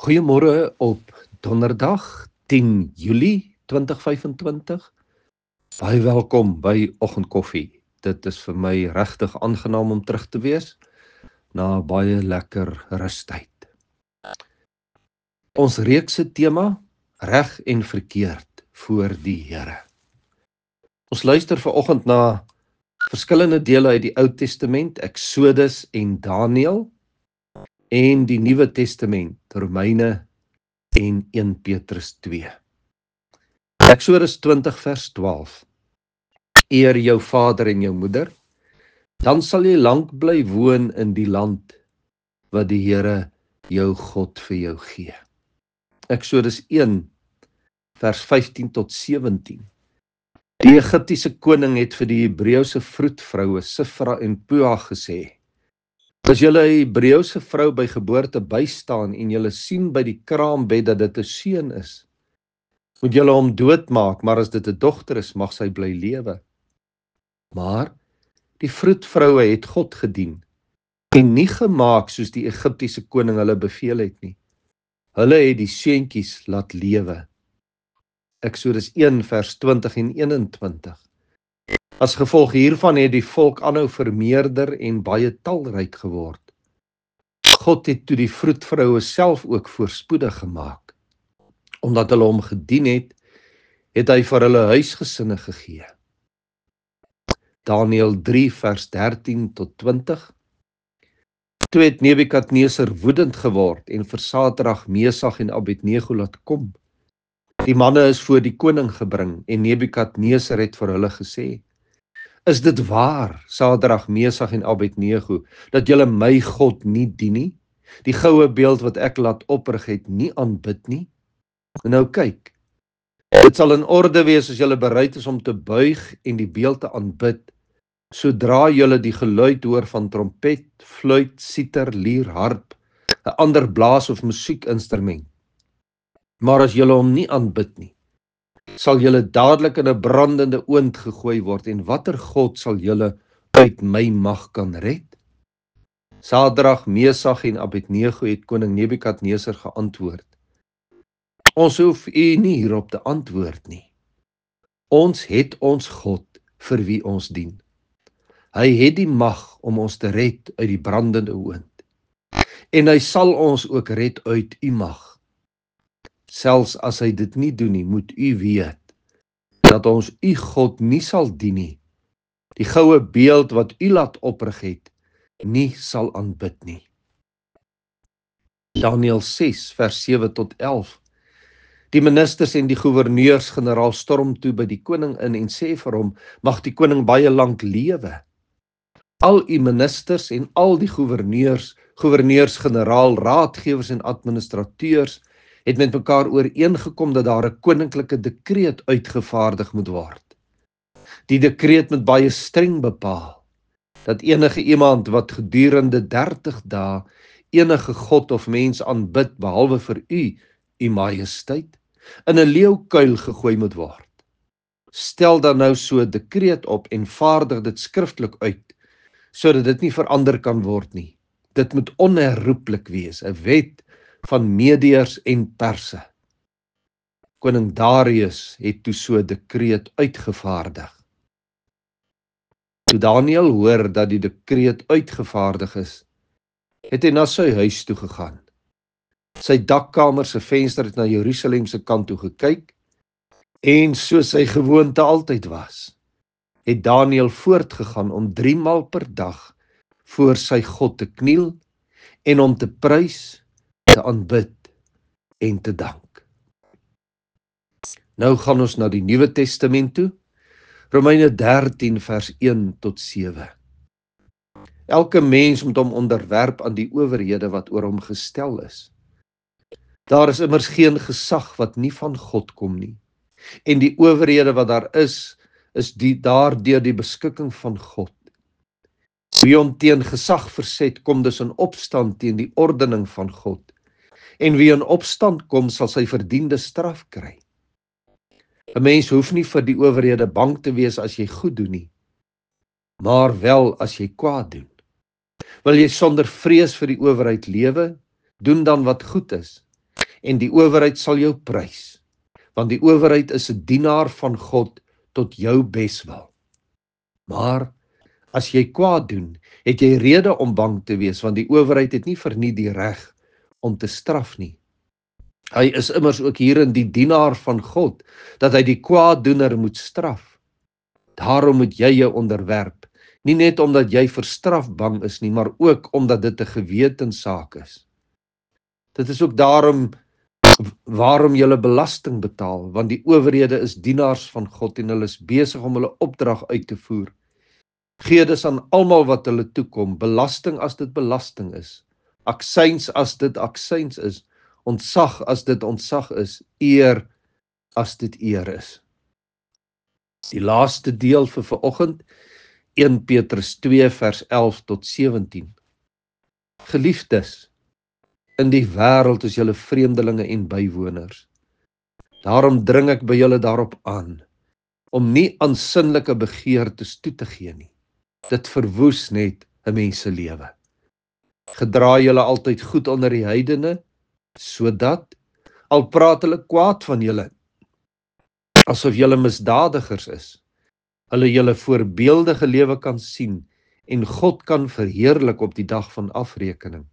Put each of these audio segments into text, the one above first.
Goeiemôre op donderdag 10 Julie 2025. Baie welkom by Oggendkoffie. Dit is vir my regtig aangenaam om terug te wees na 'n baie lekker rustyd. Ons reeks se tema: reg en verkeerd voor die Here. Ons luister vanoggend na verskillende dele uit die Ou Testament, Eksodus en Daniël, en die Nuwe Testament, Romeine en 1 Petrus 2. Eksodus 20 vers 12. Eer jou vader en jou moeder, dan sal jy lank bly woon in die land wat die Here jou God vir jou gee. Eksodus 1 vers 15 tot 17. Die Egiptiese koning het vir die Hebreëse vroedvroue Sifra en Pua gesê: as julle 'n Hebreëse vrou by geboorte bystaan en julle sien by die kraambed dat dit 'n seun is, moet julle hom doodmaak, maar as dit 'n dogter is, mag sy bly lewe. Maar die vroedvroue het God gedien en nie gemaak soos die Egiptiese koning hulle beveel het nie. Hulle het die seentjies laat lewe. Eksodus 1 vers 20 en 21. As gevolg hiervan het die volk aanhou vermeerder en baie talryk geword. God het toe die vroedvroue self ook voorspoedig gemaak. Omdat hulle hom gedien het, het hy vir hulle huisgesinne gegee. Daniël 3 vers 13 tot 20. Toe het Nebukadneser woedend geword en vir Sadrag, Mesach en Abednego laat kom. Die manne is voor die koning gebring en Nebukadneser het vir hulle gesê: is dit waar, Sadrag, Mesach en Abednego, dat julle my God nie dien nie? Die goue beeld wat ek laat oprig het, nie aanbid nie? Nou kyk, dit sal in orde wees as julle bereid is om te buig en die beeld te aanbid, sodra julle die geluid hoor van trompet, fluit, siter, lier, harp, 'n ander blaas of musiekinstrument. Maar as julle hom nie aanbid nie, sal julle dadelik in 'n brandende oond gegooi word, en watter God sal julle uit my mag kan red? Sadrag, Mesach en Abednego het koning Nebukadneser geantwoord: ons hoef u nie hierop te antwoord nie. Ons het ons God vir wie ons dien. Hy het die mag om ons te red uit die brandende oond, en hy sal ons ook red uit u mag. Selfs as hy dit nie doen nie, moet u weet dat ons u God nie sal dien nie. Die goue beeld wat u laat oprig het, nie sal aanbid nie. Daniël 6 vers 7 tot 11. Die ministers en die gouverneurs-generaal storm toe by die koning in en sê vir hom: mag die koning baie lank lewe. Al u ministers en al die gouverneurs-generaal, raadgewers en administrateurs het met mekaar ooreengekom dat daar 'n koninklike dekreet uitgevaardig moet word. Die dekreet moet baie streng bepaal dat enige iemand wat gedurende 30 dae enige god of mens aanbid behalwe vir u majesteit, in 'n leeukuil gegooi moet word. Stel dan nou so 'n dekreet op en vaardig dit skriftelik uit, sodat dit nie verander kan word nie. Dit moet onherroepelik wees, 'n wet van Medeërs en Perse. Koning Darius het toe so 'n dekreet uitgevaardig. Toe Daniël hoor dat die dekreet uitgevaardig is, het hy na sy huis toe gegaan. Sy dakkamer se venster het na Jerusalem se kant toe gekyk, en soos sy gewoonte altyd was, het Daniël voortgegaan om 3 maal per dag voor sy God te kniel en om te prys, te aanbid en te dank. Nou gaan ons na die Nuwe Testament toe, Romeine 13 vers 1 tot 7. Elke mens moet hom onderwerp aan die owerhede wat oor hom gestel is. Daar is immers geen gesag wat nie van God kom nie, en die owerhede wat daar is daardeur die beskikking van God. Wie hom teen gesag verset, kom dus in opstand teen die ordening van God, en wie in opstand kom, sal sy verdiende straf kry. 'n Mens hoef nie vir die owerhede bang te wees as jy goed doen nie, maar wel as jy kwaad doen. Wil jy sonder vrees vir die owerheid lewe, doen dan wat goed is, en die owerheid sal jou prys, want die owerheid is 'n dienaar van God tot jou beswil. Maar as jy kwaad doen, het jy rede om bang te wees, want die owerheid het nie verniet die reg om te straf nie. Hy is immers ook hierin die dienaar van God, dat hy die kwaaddoener moet straf. Daarom moet jy jou onderwerp, nie net omdat jy vir straf bang is nie, maar ook omdat dit 'n gewetenssaak is. Dit is ook waarom julle belasting betaal, want die owerhede is dienaars van God en hulle is besig om hulle opdrag uit te voer. Gee dus aan almal wat hulle toekom, belasting as dit belasting is, aksyns as dit aksyns is, ontsag as dit ontsag is, eer as dit eer is. Die laaste deel vir vanoggend, 1 Petrus 2 vers 11 tot 17. Geliefdes, in die wêreld is julle vreemdelinge en bywoners. Daarom dring ek by julle daarop aan, om nie aan sinnelike begeertes toe te gee nie. Dit verwoes net 'n mens se lewe. Gedra julle altyd goed onder die heidene, sodat, al praat hulle kwaad van julle, asof julle misdadigers is, hulle julle voorbeeldige lewe kan sien en God kan verheerlik op die dag van afrekening.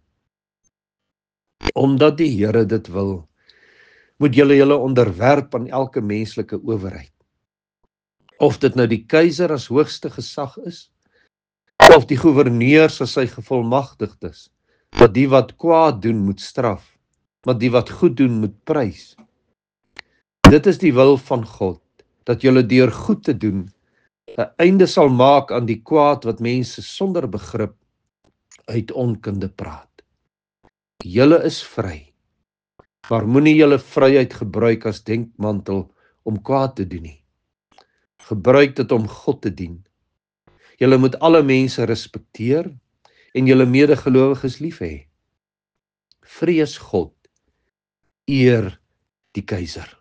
Omdat die Here dit wil, moet julle onderwerp aan elke menslike owerheid. Of dit nou die keiser as hoogste gesag is, of die goewerneurs as sy gevolmagtigdes, dat die wat kwaad doen moet straf, maar die wat goed doen moet prys. Dit is die wil van God, dat julle deur goed te doen 'n einde sal maak aan die kwaad wat mense sonder begrip uit onkunde praat. Julle is vry, maar moenie julle vryheid gebruik as denkmantel om kwaad te doen nie. Gebruik dit om God te dien. Julle moet alle mense respekteer en julle medegelowiges lief hê. Vrees God, eer die keiser.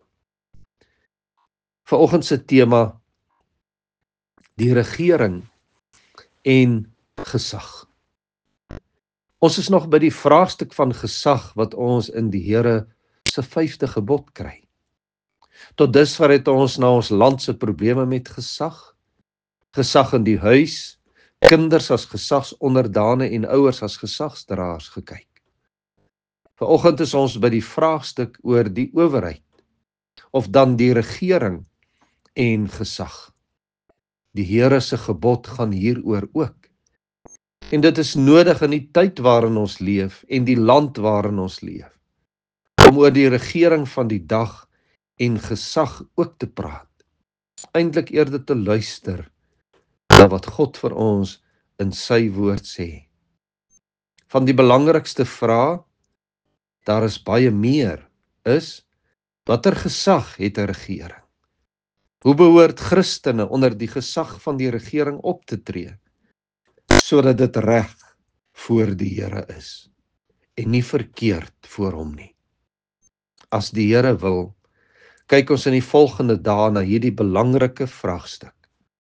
Vanoggend se tema, die regering en gesag. Ons is nog by die vraagstuk van gesag wat ons in die Here se 5de gebod kry. Tot dusver het ons na ons land se probleme met gesag, gesag in die huis, kinders as gesagsonderdane en ouers as gesagsdraers gekyk. Vanoggend is ons by die vraagstuk oor die owerheid, of dan die regering en gesag. Die Here se gebod gaan hieroor ook. En dit is nodig in die tyd waarin ons leef en die land waarin ons leef, om oor die regering van die dag en gesag ook te praat. Eintlik eerder te luister na wat God vir ons in sy woord sê. Van die belangrikste vrae, daar is baie meer, is, watter gesag het 'n regering? Hoe behoort Christene onder die gesag van die regering op te tree, sodat dit reg voor die Here is, en nie verkeerd voor hom nie? As die Here wil, kyk ons in die volgende dae na hierdie belangrike vraagstuk.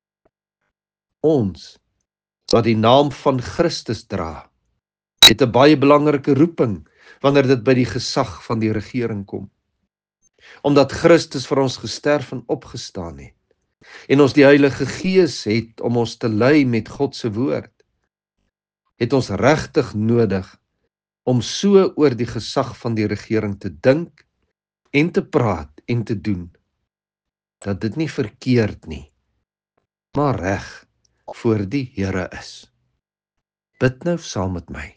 Ons, wat die naam van Christus dra, het 'n baie belangrike roeping, wanneer dit by die gesag van die regering kom. Omdat Christus vir ons gesterf en opgestaan het, en ons die Heilige Gees het om ons te lei met God se woord, het ons regtig nodig om so oor die gesag van die regering te dink en te praat en te doen, dat dit nie verkeerd nie, maar reg voor die Here is. Bid nou saam met my.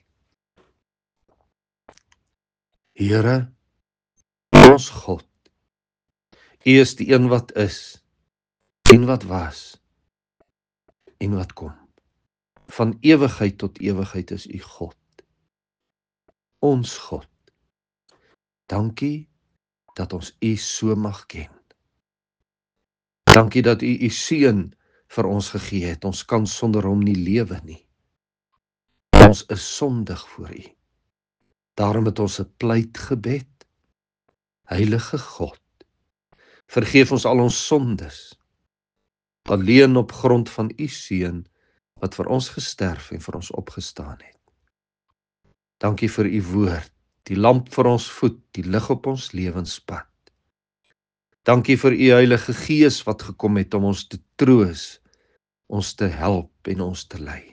Here, ons God, U is die een wat is, en wat was, en wat kom. Van ewigheid tot ewigheid is U God. Ons God. Dankie dat ons U so mag ken. Dankie dat U Seun vir ons gegee het. Ons kan sonder hom nie lewe nie. Ons is sondig voor U. Daarom het ons 'n pleitgebed. Heilige God, vergeef ons al ons sondes, alleen op grond van U Seun, wat vir ons gesterf en vir ons opgestaan het. Dankie vir U woord, die lamp vir ons voet, die lig op ons lewenspad. Dankie vir u Heilige Gees wat gekom het om ons te troos, ons te help en ons te lei.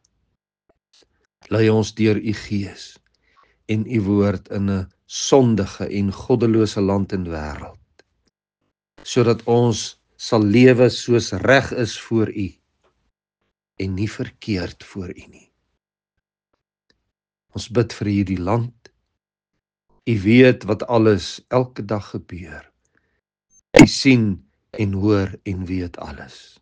Lei ons deur u Gees en u woord in 'n sondige en goddelose land en wêreld, sodat ons sal lewe soos reg is voor u en nie verkeerd voor u nie. Ons bid vir hierdie land. U weet wat alles elke dag gebeur. U sien en hoor en weet alles.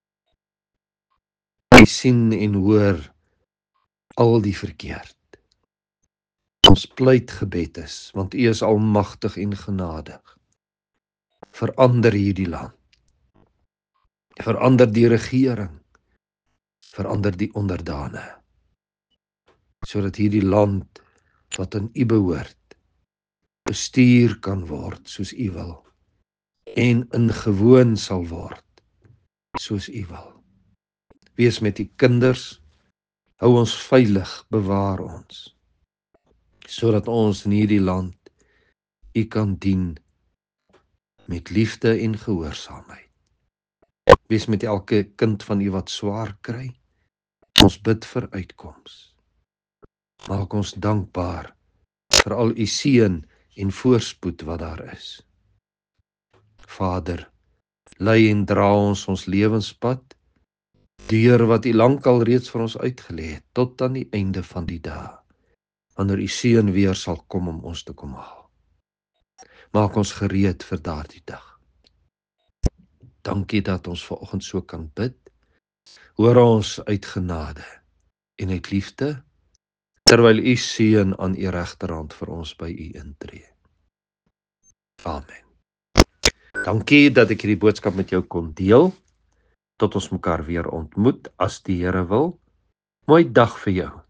U sien en hoor al die verkeerd. Ons pleit gebed is, want u is almagtig en genadig. Verander hierdie land. Verander die regering. Verander die onderdane. Sodat hierdie land wat aan u behoort, bestuur kan word soos u wil. En ingewoon sal word soos u wil. Wees met die kinders, hou ons veilig, bewaar ons, sodat ons in hierdie land u kan dien met liefde en gehoorsaamheid. Wees met elke kind van u wat swaar kry. Ons bid vir uitkoms. Maak ons dankbaar vir al u seën en voorspoed wat daar is. Vader, lei en dra ons lewenspad deur wat u lankal reeds vir ons uitgelê het, tot aan die einde van die dag, wanneer u seën weer sal kom om ons te kom haal. Maak ons gereed vir daardie dag. Dankie dat ons vanoggend so kan bid. Hoor ons uit genade en uit liefde, terwyl u seën aan u regterhand vir ons by u intree. Amen. Dankie dat ek hierdie boodskap met jou kon deel. Tot ons mekaar weer ontmoet, as die Here wil. Mooi dag vir jou.